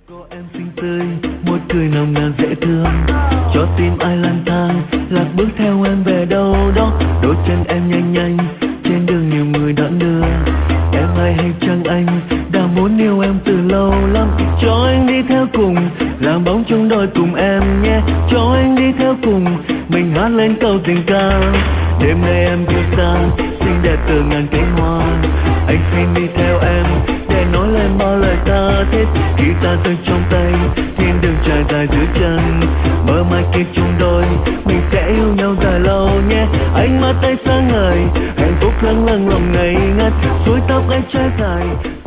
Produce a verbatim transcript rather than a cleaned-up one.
Có em xinh tươi, môi cười nồng nàn dễ thương, cho tim ai lang thang, lạc bước theo em về đâu đó. Đôi chân em nhanh nhanh, trên đường nhiều người đón đưa. Em ai hay chăng anh, đã muốn yêu em từ lâu lắm. Cho anh đi theo cùng, làm bóng trong đôi cùng em nhé. Cho anh đi theo cùng, mình hát lên câu tình ca. Đêm nay em yêu xa, xinh đẹp từ ngàn cánh hoa. Anh xin đi theo em, để nói lên bao lời ta thiết. Khi ta rơi trong tay, thiên đường trải dài dưới chân. Mơ mai kia chung đôi, mình sẽ yêu nhau dài lâu nhé. Anh mắt tay sáng ngời, hạnh phúc lâng lâng lòng ngây ngất. Suối tóc anh trải dài.